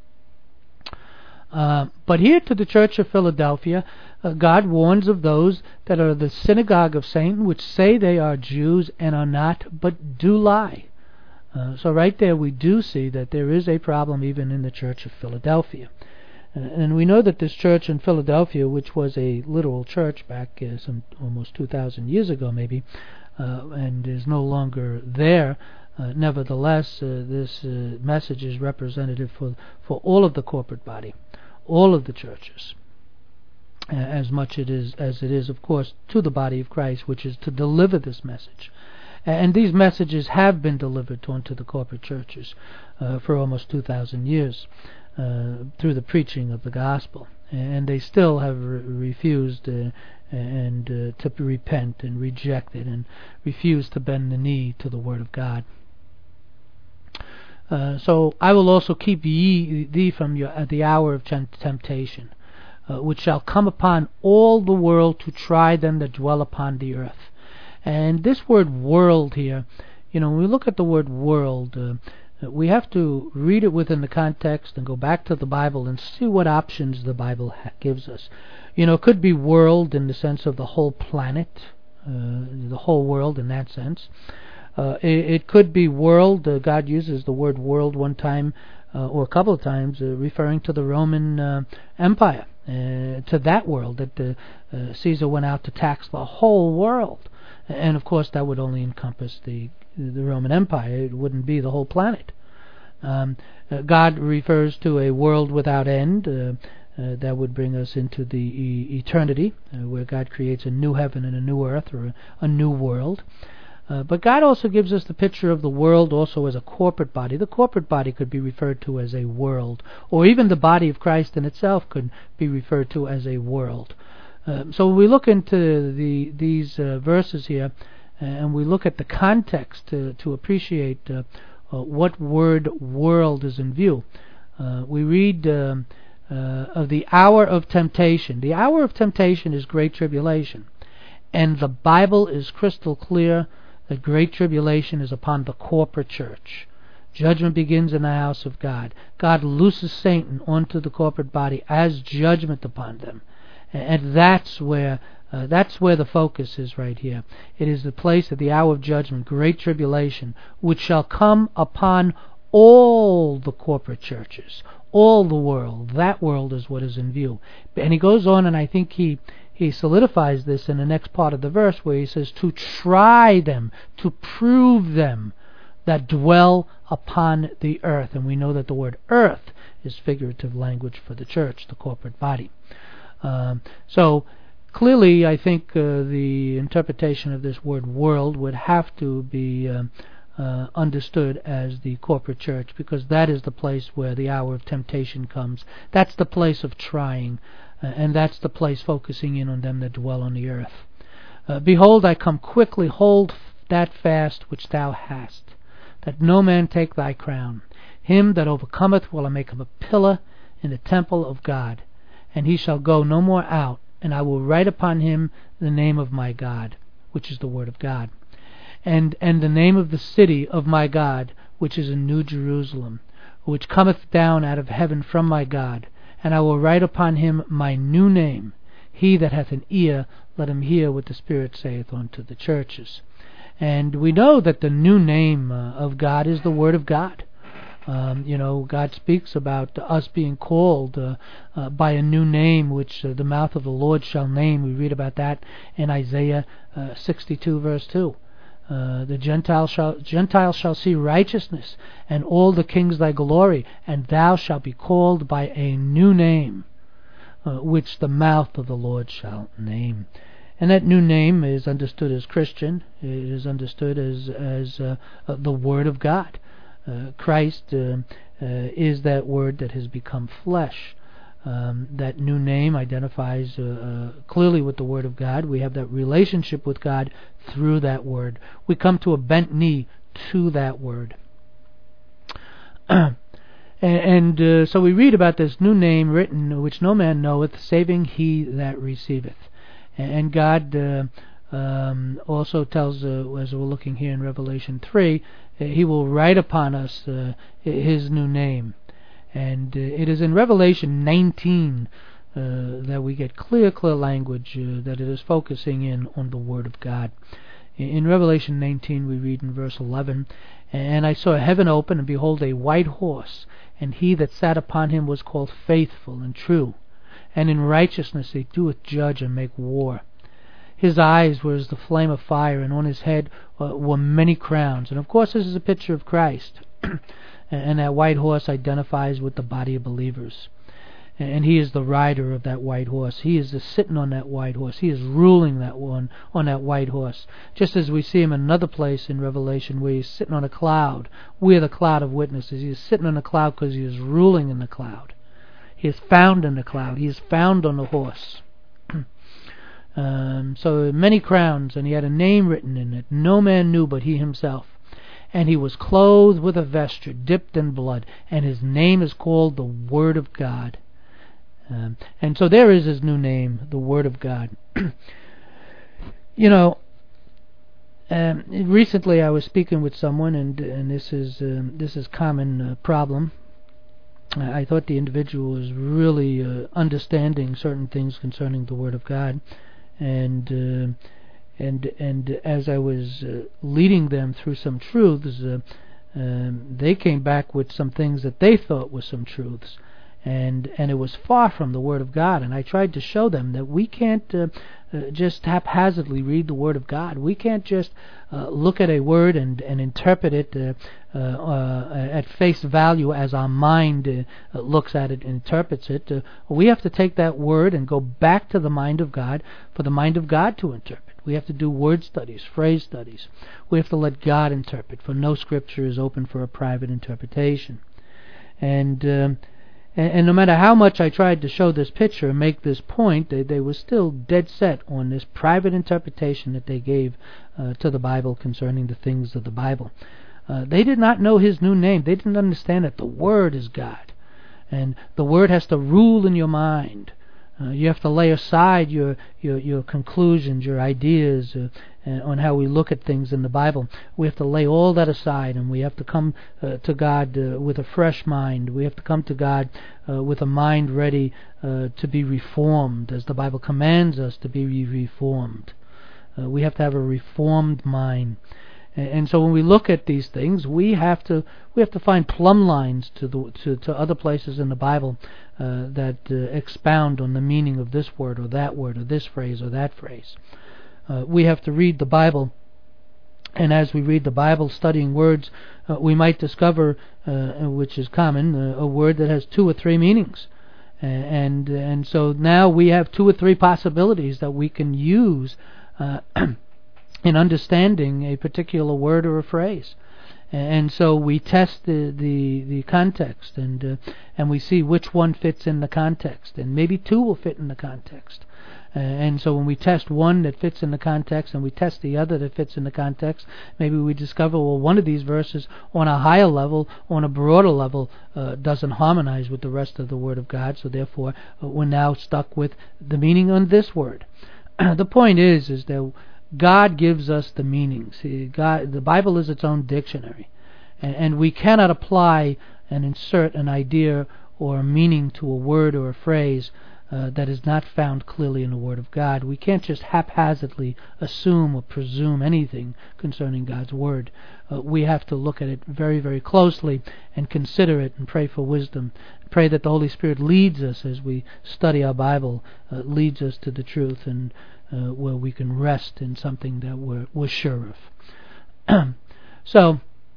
Uh, but here to the church of Philadelphia, uh, God warns of those that are the synagogue of Satan, which say they are Jews and are not, but do lie. Uh, so right there we do see that there is a problem even in the church of Philadelphia. And we know that this church in Philadelphia, which was a literal church back uh, some almost two thousand years ago maybe, uh, and is no longer there, uh, nevertheless, uh, this uh, message is representative for, for all of the corporate body, all of the churches, uh, as much it is as it is, of course, to the body of Christ, which is to deliver this message. And these messages have been delivered unto the corporate churches uh, for almost two thousand years. Uh, through the preaching of the gospel, and they still have re- refused uh, and uh, to repent and reject it, and refuse to bend the knee to the word of God. Uh, so I will also keep ye, thee from your, at the hour of temptation, uh, which shall come upon all the world to try them that dwell upon the earth. And this word world here, you know, when we look at the word world, uh, we have to read it within the context and go back to the Bible and see what options the Bible ha- gives us. You know, it could be world in the sense of the whole planet, uh, the whole world in that sense. Uh, it, it could be world. Uh, God uses the word world one time uh, or a couple of times, uh, referring to the Roman uh, Empire, uh, to that world that uh, uh, Caesar went out to tax the whole world. And of course, that would only encompass the the Roman Empire. It wouldn't be the whole planet. Um, uh, God refers to a world without end. Uh, uh, that would bring us into the e- eternity, uh, where God creates a new heaven and a new earth, or a, a new world. Uh, but God also gives us the picture of the world also as a corporate body. The corporate body could be referred to as a world, or even the body of Christ in itself could be referred to as a world. Um, so we look into the these uh, verses here, and we look at the context to, to appreciate uh, uh, what word world is in view. Uh, we read um, uh, of the hour of temptation. The hour of temptation is great tribulation. And the Bible is crystal clear that great tribulation is upon the corporate church. Judgment begins in the house of God. God looses Satan onto the corporate body as judgment upon them. And that's where uh, that's where the focus is right here. It is the place at the hour of judgment, great tribulation, which shall come upon all the corporate churches, all the world. That world is what is in view. And he goes on, and I think he he solidifies this in the next part of the verse, where he says, to try them, to prove them that dwell upon the earth. And we know that the word earth is figurative language for the church, the corporate body. Um, so clearly, I think uh, the interpretation of this word world would have to be um, uh, understood as the corporate church, because that is the place where the hour of temptation comes. That's the place of trying, uh, and that's the place focusing in on them that dwell on the earth. Uh, Behold, I come quickly, hold that fast which thou hast, that no man take thy crown. Him that overcometh will I make him a pillar in the temple of God, and he shall go no more out, and I will write upon him the name of my God, which is the word of God, and and the name of the city of my God, which is in New Jerusalem, which cometh down out of heaven from my God, and I will write upon him my new name. He that hath an ear, let him hear what the Spirit saith unto the churches. And we know that the new name uh, of God is the Word of God. Um, you know, God speaks about us being called uh, uh, by a new name, which uh, the mouth of the Lord shall name. We read about that in Isaiah uh, sixty-two, verse two. Uh, the Gentiles shall, Gentiles shall see righteousness, and all the kings thy glory, and thou shalt be called by a new name, uh, which the mouth of the Lord shall name. And that new name is understood as Christian. It is understood as as uh, uh, the Word of God. Uh, Christ uh, uh, is that Word that has become flesh. Um, that new name identifies uh, uh, clearly with the Word of God. We have that relationship with God through that Word. We come to a bent knee to that Word. and and uh, so we read about this new name written, which no man knoweth, saving he that receiveth. And God uh, um, also tells, uh, as we're looking here in Revelation three, uh, he will write upon us uh, his new name. And uh, it is in Revelation nineteen uh, that we get clear, clear language uh, that it is focusing in on the Word of God. In Revelation nineteen we read in verse eleven, and I saw heaven open, and behold a white horse, and he that sat upon him was called Faithful and True, and in righteousness he doeth judge and make war. His eyes were as the flame of fire, and on his head uh, were many crowns. And of course this is a picture of Christ. And that white horse identifies with the body of believers. And he is the rider of that white horse. He is sitting on that white horse. He is ruling that one on that white horse. Just as we see him in another place in Revelation where he's sitting on a cloud. We're the cloud of witnesses. He is sitting on a cloud because he is ruling in the cloud. He is found in the cloud. He is found on the horse. um, so many crowns, and he had a name written in it. No man knew but he himself. And he was clothed with a vesture dipped in blood, and his name is called the Word of God. Um, and so there is his new name, the Word of God. you know, um, recently I was speaking with someone, and and this is um, this is common uh, problem. I thought the individual was really uh, understanding certain things concerning the Word of God, and. Uh, And and as I was uh, leading them through some truths, uh, um, they came back with some things that they thought were some truths, and and it was far from the Word of God. And I tried to show them that we can't uh, uh, just haphazardly read the Word of God. We can't just uh, look at a word and and interpret it uh, uh, uh, at face value as our mind uh, looks at it and interprets it. Uh, we have to take that word and go back to the mind of God for the mind of God to interpret. We have to do word studies, phrase studies. We have to let God interpret, for no scripture is open for a private interpretation. And um, and, and no matter how much I tried to show this picture and make this point, they, they were still dead set on this private interpretation that they gave uh, to the Bible concerning the things of the Bible. Uh, they did not know his new name. They didn't understand that the Word is God. And the Word has to rule in your mind. Uh, you have to lay aside your your, your conclusions, your ideas uh, uh, on how we look at things in the Bible. We have to lay all that aside, and we have to come uh, to God uh, with a fresh mind. We have to come to God uh, with a mind ready uh, to be reformed, as the Bible commands us to be reformed. Uh, we have to have a reformed mind. And so when we look at these things, we have to we have to find plumb lines to the to, to other places in the Bible uh, that uh, expound on the meaning of this word or that word or this phrase or that phrase. Uh, we have to read the Bible, and as we read the Bible, studying words, uh, we might discover, uh, which is common, uh, a word that has two or three meanings. And and so now we have two or three possibilities that we can use Uh, in understanding a particular word or a phrase, and so we test the the, the context, and uh, and we see which one fits in the context, and maybe two will fit in the context. Uh, and so when we test one that fits in the context, and we test the other that fits in the context, maybe we discover, well, one of these verses on a higher level, on a broader level, uh, doesn't harmonize with the rest of the Word of God, so therefore uh, we're now stuck with the meaning on this word. The point is, is that God gives us the meanings. He, God, the Bible is its own dictionary, and, and we cannot apply and insert an idea or a meaning to a word or a phrase uh, that is not found clearly in the Word of God. We can't just haphazardly assume or presume anything concerning God's Word. Uh, we have to look at it very, very closely and consider it and pray for wisdom. Pray that the Holy Spirit leads us as we study our Bible, uh, leads us to the truth, and uh, where we can rest in something that we're, we're sure of. So,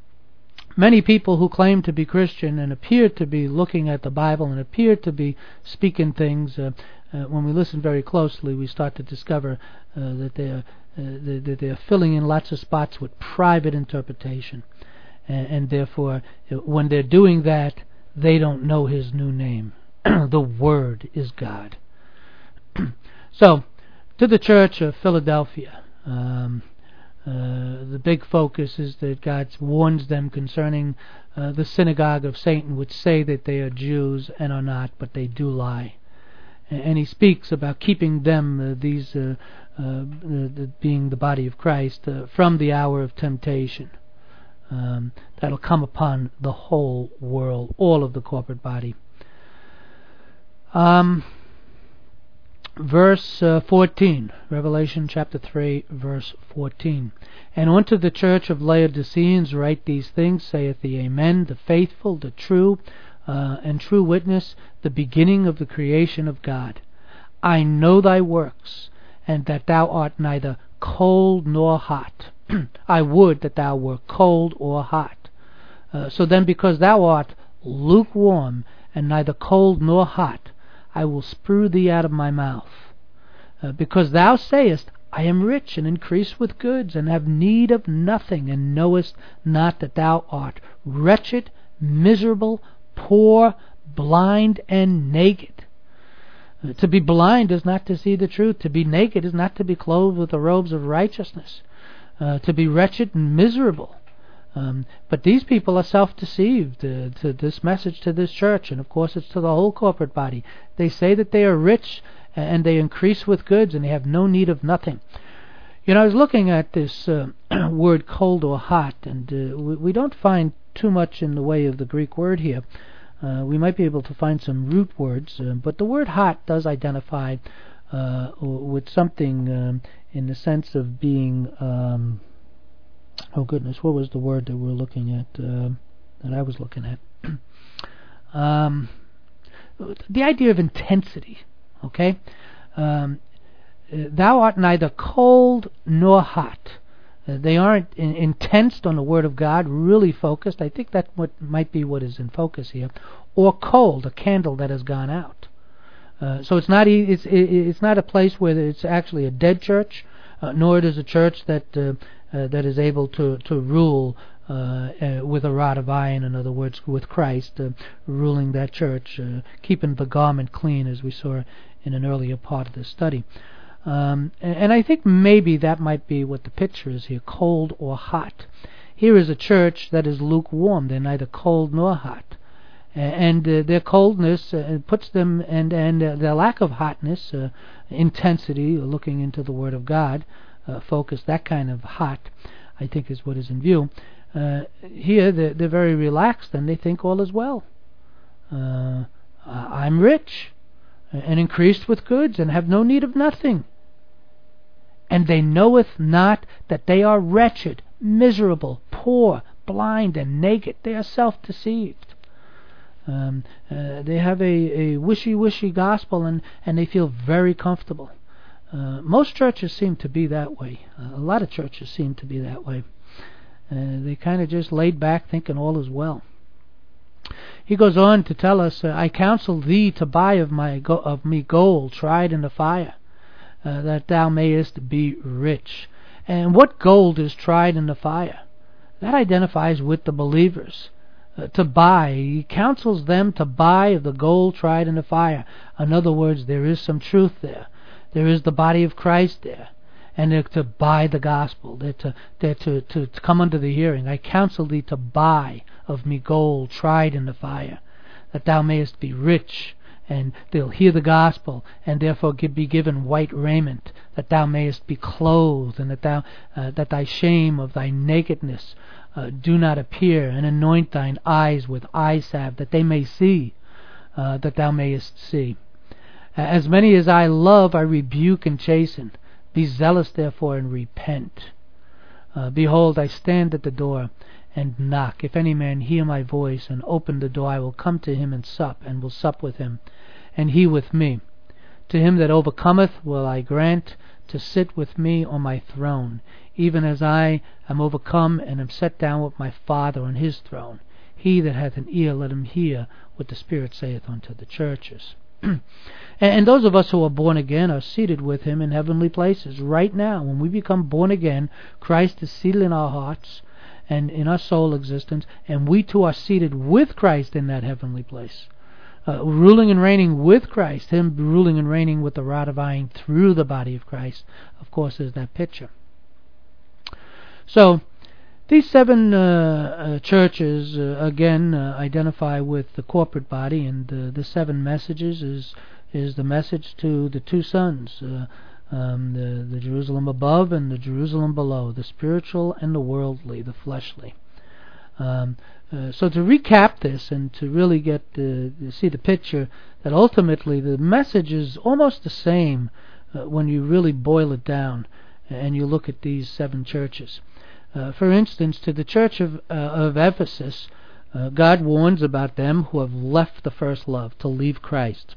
many people who claim to be Christian and appear to be looking at the Bible and appear to be speaking things, uh, uh, when we listen very closely, we start to discover uh, that they're uh, that they're filling in lots of spots with private interpretation, and, and therefore, when they're doing that, they don't know His new name. The Word is God. So, to the Church of Philadelphia, um, uh, the big focus is that God warns them concerning uh, the synagogue of Satan, which say that they are Jews and are not, but they do lie. And He speaks about keeping them, uh, these uh, uh, the, being the body of Christ, uh, from the hour of temptation. Um, that'll come upon the whole world, all of the corporate body. Um, verse uh, fourteen, Revelation chapter three, verse fourteen. And unto the church of Laodiceans write these things, saith the Amen, the faithful, the true, uh, and true witness, the beginning of the creation of God. I know thy works, and that thou art neither cold nor hot. I would that thou were cold or hot. Uh, so then, because thou art lukewarm, and neither cold nor hot, I will spurn thee out of my mouth. Uh, because thou sayest, I am rich, and increase with goods, and have need of nothing, and knowest not that thou art wretched, miserable, poor, blind, and naked. Uh, to be blind is not to see the truth. To be naked is not to be clothed with the robes of righteousness. Uh, to be wretched and miserable. Um, but these people are self-deceived uh, to this message to this church, and of course it's to the whole corporate body. They say that they are rich and they increase with goods and they have no need of nothing. You know, I was looking at this uh, word cold or hot, and uh, we, we don't find too much in the way of the Greek word here. Uh, we might be able to find some root words, uh, but the word hot does identify uh, with something um, in the sense of being, um, oh goodness, what was the word that we're looking at, uh, that I was looking at? um, the idea of intensity, okay? Um, thou art neither cold nor hot. Uh, they aren't in, intense on the Word of God, really focused. I think that what might be what is in focus here. Or cold, a candle that has gone out. Uh, so it's not e- it's it's not a place where it's actually a dead church, uh, nor it is a church that uh, uh, that is able to to rule uh, uh, with a rod of iron. In other words, with Christ uh, ruling that church, uh, keeping the garment clean, as we saw in an earlier part of the study. Um, and, and I think maybe that might be what the picture is here: cold or hot. Here is a church that is lukewarm; they're neither cold nor hot. and uh, their coldness uh, puts them, and and uh, their lack of hotness, uh, intensity, looking into the Word of God, uh, focus, that kind of hot, I think is what is in view. Uh, here they're, they're very relaxed, and they think all is well. Uh, I'm rich, and increased with goods, and have no need of nothing. And they knoweth not that they are wretched, miserable, poor, blind, and naked. They are self-deceived. Um, uh, they have a, a wishy-washy gospel, and, and they feel very comfortable. Uh, most churches seem to be that way. Uh, a lot of churches seem to be that way. Uh, they kind of just laid back, thinking all is well. He goes on to tell us, uh, I counsel thee to buy of my go- of me gold tried in the fire, uh, that thou mayest be rich. And what gold is tried in the fire? That identifies with the believers. Uh, to buy, he counsels them to buy of the gold tried in the fire. In other words, there is some truth there. There is the body of Christ there. And they're to buy the gospel. They're to, they're to, to, to come under the hearing. I counsel thee to buy of me gold tried in the fire, that thou mayest be rich. And they'll hear the gospel, and therefore be given white raiment, that thou mayest be clothed, and that thou uh, that thy shame of thy nakedness uh, do not appear, and anoint thine eyes with eye salve, that they may see, uh, that thou mayest see. As many as I love, I rebuke and chasten. Be zealous therefore, and repent. Uh, behold, I stand at the door and knock. If any man hear my voice and open the door, I will come to him and sup, and will sup with him, and he with me. To him that overcometh will I grant to sit with me on my throne, even as I am overcome and am set down with my Father on his throne. He that hath an ear, let him hear what the Spirit saith unto the churches. And those of us who are born again are seated with him in heavenly places. Right now, when we become born again, Christ is seated in our hearts and in our soul existence, and we too are seated with Christ in that heavenly place, uh, ruling and reigning with Christ, him ruling and reigning with the rod of iron through the body of Christ, of course, is that picture. So these seven uh, uh, churches uh, again uh, identify with the corporate body, and uh, the seven messages is is the message to the two sons, uh, um, the, the Jerusalem above and the Jerusalem below, the spiritual and the worldly, the fleshly. Um, uh, so to recap this and to really get uh, see the picture, that ultimately the message is almost the same uh, when you really boil it down and you look at these seven churches. Uh, for instance, to the church of, uh, of Ephesus, uh, God warns about them who have left the first love, to leave Christ.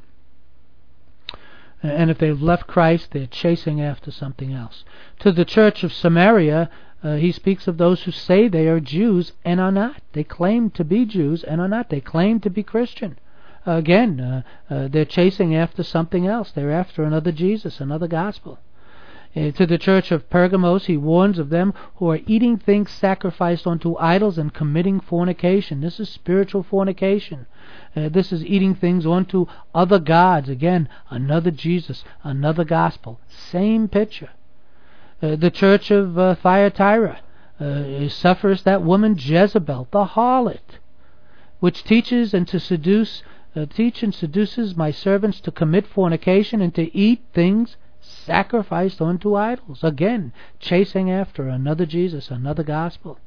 And if they've left Christ, they're chasing after something else. To the church of Samaria, uh, he speaks of those who say they are Jews and are not. They claim to be Jews and are not. They claim to be Christian. Uh, again, uh, uh, they're chasing after something else. They're after another Jesus, another gospel. Uh, to the church of Pergamos, he warns of them who are eating things sacrificed unto idols and committing fornication. This is spiritual fornication. Uh, this is eating things unto other gods. Again, another Jesus, another gospel. Same picture. Uh, the church of uh, Thyatira uh, suffers that woman Jezebel, the harlot, which teaches and to seduce, uh, teach and seduces my servants to commit fornication and to eat things sacrificed unto idols. Again, chasing after another Jesus, another gospel.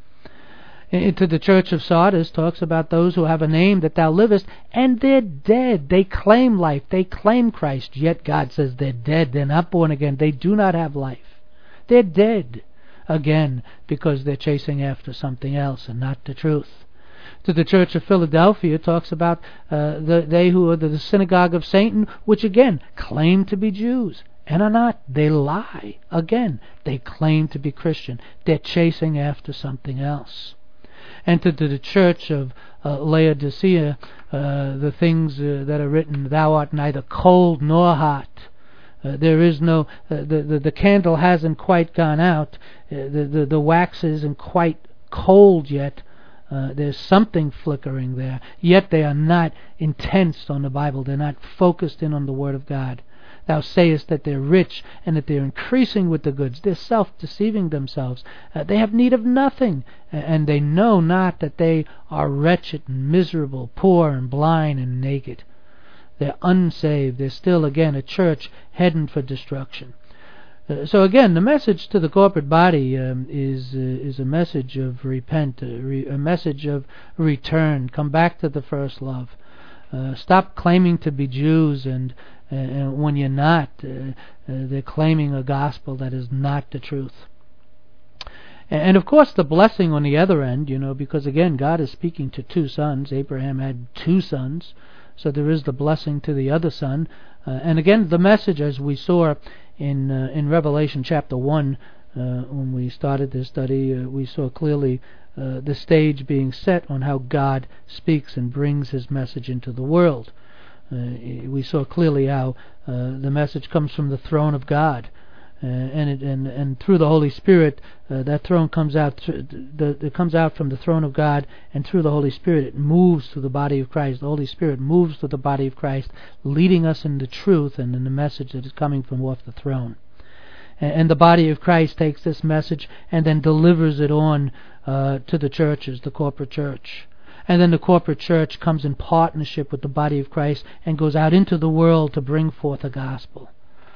Into the church of Sardis talks about those who have a name that thou livest, and they're dead. They claim life. They claim Christ, yet God says they're dead. They're not born again. They do not have life. They're dead. Again, because they're chasing after something else and not the truth. To the church of Philadelphia talks about uh, the, they who are the synagogue of Satan, which again claim to be Jews and are not. They lie. Again, they claim to be Christian. They're chasing after something else. And to the church of uh, Laodicea, uh, the things uh, that are written, thou art neither cold nor hot. Uh, there is no, uh, the, the the candle hasn't quite gone out. Uh, the, the the wax isn't quite cold yet. Uh, there's something flickering there. Yet they are not intense on the Bible. They're not focused in on the Word of God. thou sayest that they're rich and that they're increasing with the goods. They're self-deceiving themselves. Uh, they have need of nothing, and they know not that they are wretched and miserable, poor and blind and naked. They're unsaved. They're still, again, a church heading for destruction. Uh, so again, the message to the corporate body um, is uh, is a message of repent, a, re- a message of return. Come back to the first love. Uh, stop claiming to be Jews, and, uh, and when you're not, uh, uh, they're claiming a gospel that is not the truth. And, and of course, the blessing on the other end, you know, because again, God is speaking to two sons. Abraham had two sons, so there is the blessing to the other son. Uh, and again, the message, as we saw in uh, in Revelation chapter one, uh, when we started this study, uh, we saw clearly uh, the stage being set on how God speaks and brings His message into the world. Uh, we saw clearly how uh, the message comes from the throne of God, uh, and it, and and through the Holy Spirit, uh, that throne comes out. Th- the, it comes out from the throne of God, and through the Holy Spirit, it moves to the body of Christ. The Holy Spirit moves to the body of Christ, leading us in the truth and in the message that is coming from off the throne. And, and the body of Christ takes this message and then delivers it on uh, to the churches, the corporate church. And then the corporate church comes in partnership with the body of Christ and goes out into the world to bring forth the gospel.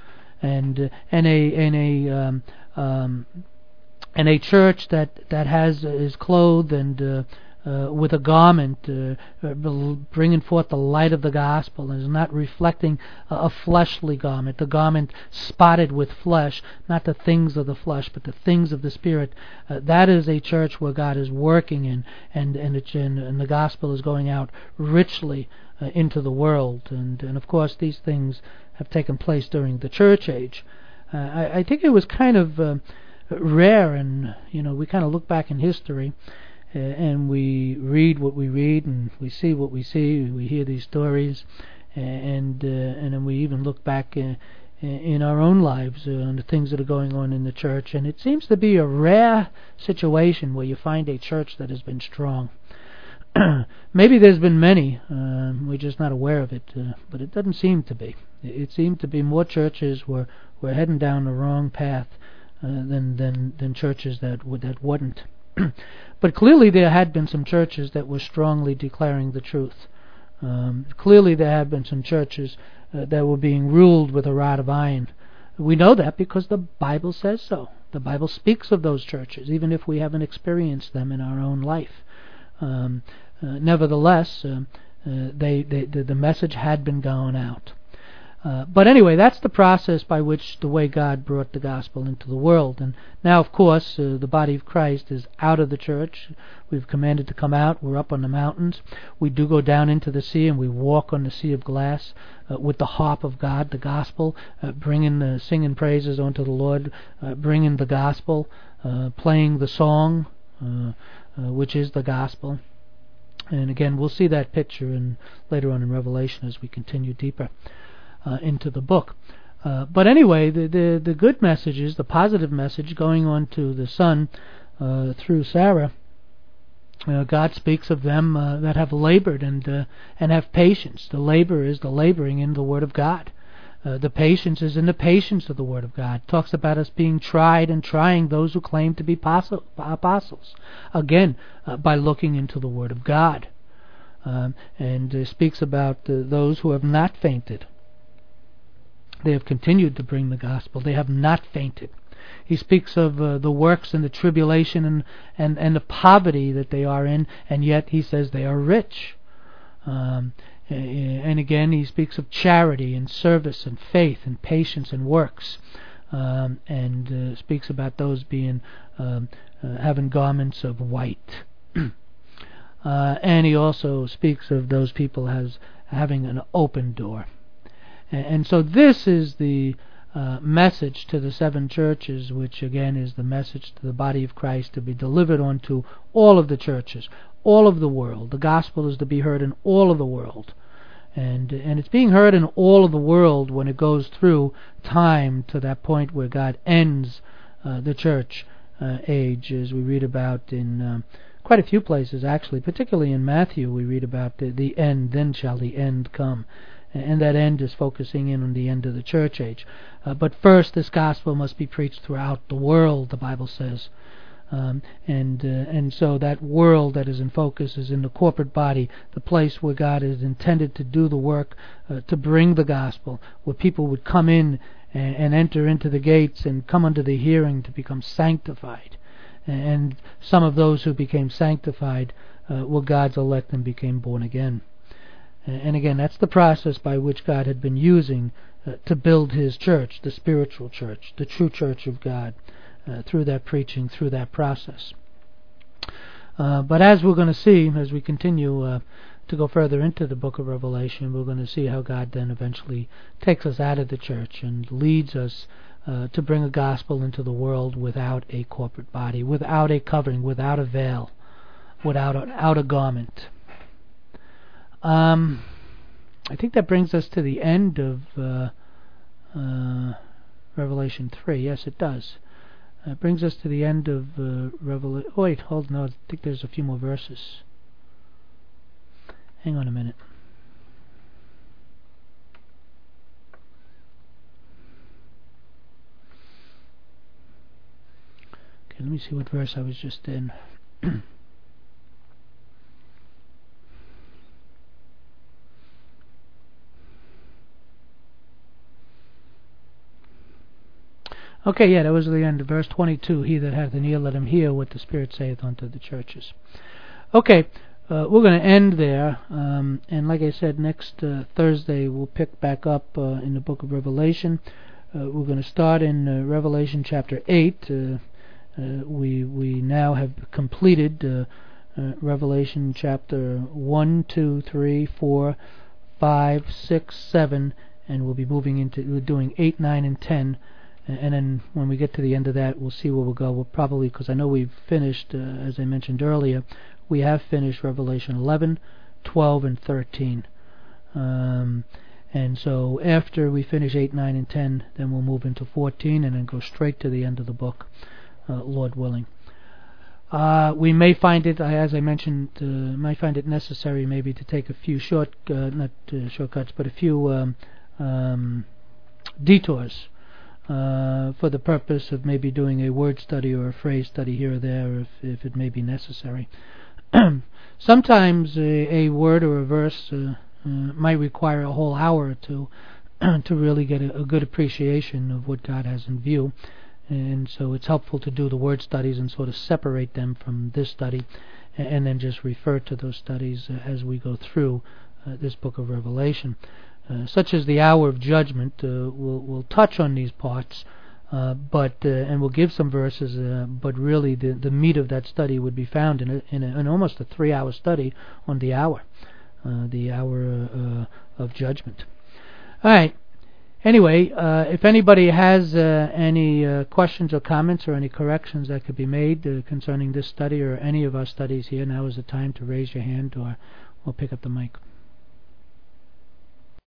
And uh, and a and a um, um, and a church that that has uh, is clothed and uh, uh, with a garment, uh, bringing forth the light of the gospel, and is not reflecting a, a fleshly garment, the garment spotted with flesh, not the things of the flesh, but the things of the Spirit. Uh, that is a church where God is working in, and and, it, and, and the gospel is going out richly uh, into the world. And and of course, these things have taken place during the church age. Uh, I, I think it was kind of uh, rare, and you know, we kind of look back in history, uh, and we read what we read, and we see what we see. We hear these stories, and uh, and then we even look back uh, in our own lives uh, on the things that are going on in the church. And it seems to be a rare situation where you find a church that has been strong. Maybe there's been many, uh, we're just not aware of it, uh, but it doesn't seem to be. It seemed to be more churches were, were heading down the wrong path uh, than, than than churches that w- that wouldn't. But clearly there had been some churches that were strongly declaring the truth. Um, clearly there had been some churches uh, that were being ruled with a rod of iron. We know that because the Bible says so. The Bible speaks of those churches, even if we haven't experienced them in our own life. Um, uh, nevertheless, uh, uh, they, they the, the message had been going out. Uh, but anyway, that's the process by which the way God brought the gospel into the world. And now, of course, uh, the body of Christ is out of the church. We've commanded to come out. We're up on the mountains. We do go down into the sea, and we walk on the sea of glass uh, with the harp of God, the gospel, uh, bringing the singing praises unto the Lord, uh, bringing the gospel, uh, playing the song, uh, uh, which is the gospel. And again, we'll see that picture in, later on in Revelation as we continue deeper uh, into the book. Uh, but anyway, the, the the good messages, the positive message going on to the Son uh, through Sarah, uh, God speaks of them uh, that have labored and uh, and have patience. The labor is the laboring in the Word of God. Uh, the patience is in the patience of the Word of God. It talks about us being tried and trying those who claim to be apostle, apostles. Again, uh, by looking into the Word of God. Um, and uh, speaks about uh, those who have not fainted. They have continued to bring the gospel. They have not fainted. He speaks of uh, the works and the tribulation and, and, and the poverty that they are in, and yet he says they are rich. Um, and again, he speaks of charity and service and faith and patience and works, um, and uh, speaks about those being um, uh, having garments of white. uh, and he also speaks of those people as having an open door. And, and so this is the uh, message to the seven churches, which again is the message to the body of Christ to be delivered onto all of the churches, all of the world. The gospel is to be heard in all of the world. And and it's being heard in all of the world when it goes through time to that point where God ends uh, the church uh, age, as we read about in um, quite a few places, actually, particularly in Matthew. We read about the, the end, then shall the end come. and that end is focusing in on the end of the church age. Uh, but first, this gospel must be preached throughout the world, the Bible says. Um, and uh, and so that world that is in focus is in the corporate body, the place where God is intended to do the work, uh, to bring the gospel, where people would come in and, and enter into the gates and come under the hearing to become sanctified. And some of those who became sanctified uh, were God's elect and became born again. And again, that's the process by which God had been using uh, to build His church, the spiritual church, the true church of God. Uh, through that preaching, through that process. Uh, but as we're going to see, as we continue uh, to go further into the book of Revelation, we're going to see how God then eventually takes us out of the church and leads us uh, to bring a gospel into the world without a corporate body, without a covering, without a veil, without an outer garment. Um, I think that brings us to the end of uh, uh, Revelation three. Yes, it does. It uh, brings us to the end of uh, Revelation. Oh, wait, hold on. No, I think there's a few more verses. Hang on a minute. Okay, let me see what verse I was just in. Okay, yeah, that was the end of verse twenty-two. He that hath an ear, let him hear what the Spirit saith unto the churches. Okay, uh, we're going to end there. Um, and like I said, next uh, Thursday we'll pick back up uh, in the book of Revelation. Uh, we're going to start in uh, Revelation chapter eight. Uh, uh, we we now have completed uh, uh, Revelation chapter one, two, three, four, five, six, seven, and we'll be moving into we're doing eight, nine, and ten. And then when we get to the end of that, we'll see where we'll go. We'll probably, because I know we've finished, uh, as I mentioned earlier, we have finished Revelation eleven, twelve, and thirteen. Um, and so after we finish eight, nine, and ten, then we'll move into fourteen and then go straight to the end of the book, uh, Lord willing. Uh, we may find it, as I mentioned, uh, might find it necessary maybe to take a few short, uh, not uh, shortcuts, but a few um, um, detours. Uh, for the purpose of maybe doing a word study or a phrase study here or there, if, if it may be necessary. Sometimes a, a word or a verse uh, uh, might require a whole hour or two to really get a, a good appreciation of what God has in view. And so it's helpful to do the word studies and sort of separate them from this study, and, and then just refer to those studies uh, as we go through uh, this book of Revelation. Uh, such as the hour of judgment, uh, we'll, we'll touch on these parts, uh, but uh, and we'll give some verses, uh, but really the, the meat of that study would be found in, a, in, a, in almost a three-hour study on the hour, uh, the hour uh, of judgment. All right. Anyway, uh, if anybody has uh, any uh, questions or comments or any corrections that could be made uh, concerning this study or any of our studies here, now is the time to raise your hand or, or pick up the mic.